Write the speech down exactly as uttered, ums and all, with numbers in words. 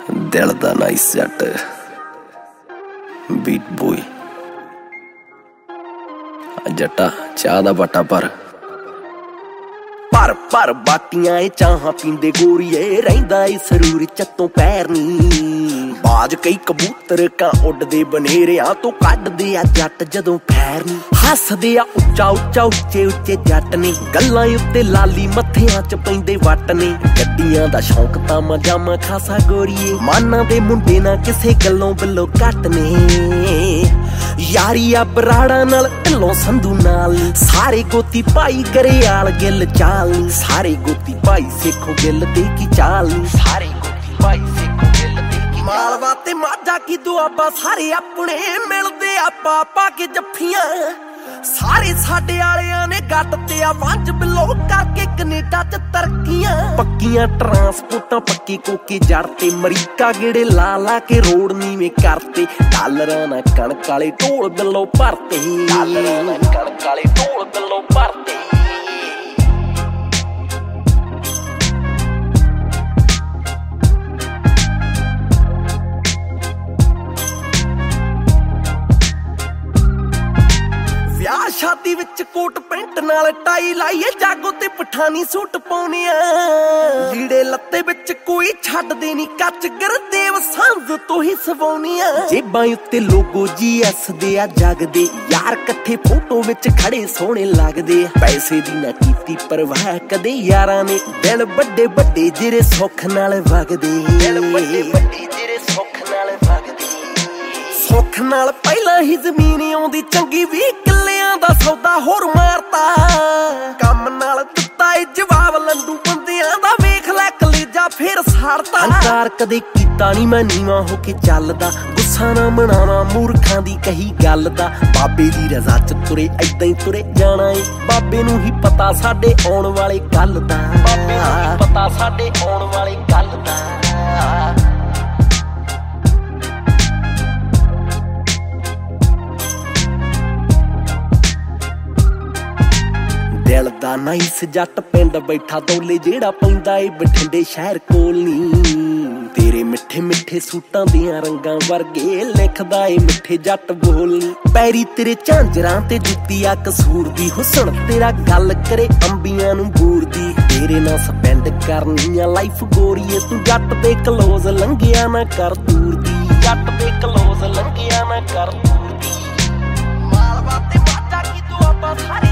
दिल दा नाइस जट beat boy जट्टा चाह दा बट्टा पर पर पर बाटियां ए चाहां पींदे गोरीए रहिंदा ए सरूर चत्तों पैर नी बाज कई कबूतर का उड़दे बनेरियां तो कड्डदे आ जट जदों पैर नी हसदे आ उच्चा उच्चा उच्चे उच्चे जट ने गल्लां उत्ते लाली मत्थियां च पैंदे वट ने गड्डियां दा शौक तां मजामा खासा गोरीए माना दे मुंडे ना किसे गल्लों बिल्लो घट ने यारी आ बराड़ा नाल ढिल्लों संधू नाल सारे गोती भाई गरेयाल गिल चाल सारे गोती भाई सेखो गिल दे की चाल सारे गोती भाई सेखो गिल दे की मालवा ते माझा की दुआबा सारे अपने मिलदे आ पापा के जफ्फियां सारे साडे आलियां ने गट ते आ वंज बिलो करके कनेडा च तरक्कियां पक्कियां ट्रांसपोर्टां पक्के कोके जड़ ते अमरीका गेड़े ला ला के रोड नीवे करते डॉलरां ना कणक वाले ढोल बिलो भरते डॉलरां ना कणक वाले ढोल बिलो भरते शादी विच कोट पेंट नाल टाई लाइए जागो ते पठानी सूट पाउने आ लीड़े लत्ते विच कोई छड्डदे नी कच गुरदेव सांझ तो ही सवाउने आ जेबां उत्ते लोगो जी एस दे आ जगदे यार कट्ठे फोटो विच खड़े सोहणे लगदे पैसे दी ना कीती परवाह कदे यारां ने दिल बड़े बड़े जिरे सुख नाल वगदे दिल बड़े बड़े जिरे सुख नाल वगदे सुख नाल पहला ही जमीन आउंदी चंगी वी किल्लियां दा सौदा होर मारता कम नाल दित्ता ए जवाब लंडू बंदियां दा वेख लै कलेजा फिर साड़ता अंकार कदे कीता नी मैं नीवा हो के चलदा गुस्सा ना मनावा मूर्खां दी कही गल दा बाबे दी रज़ा च तुरे ऐदां ही तुरे जाना ए बाबे नूं ही पता साडे आउण वाले गल दा बाबे नूं ही पता साडे आउण वाले गल दा दिल दा नाइस जट पिंड बैठा दौले जेड़ा पैंदा ए बठिंडे शहर कोल नी तेरे मिठे मिठे सूटां दियां रंगां वर्गे लिखदा ए मिठे जट बोलनी पैरी तेरे झांजरां ते जुत्ती आ कसूर दी हुस्न तेरा गल करे अंबियां नूं बूर दी तेरे नाल स्पेंड करनी आ लाइफ गोरीए तू जट दे क्लोज लंघिया ना कर दूर दी जट दे क्लोज लंघिया ना कर दूर दी मालवा ते माझा की दुआबा सारे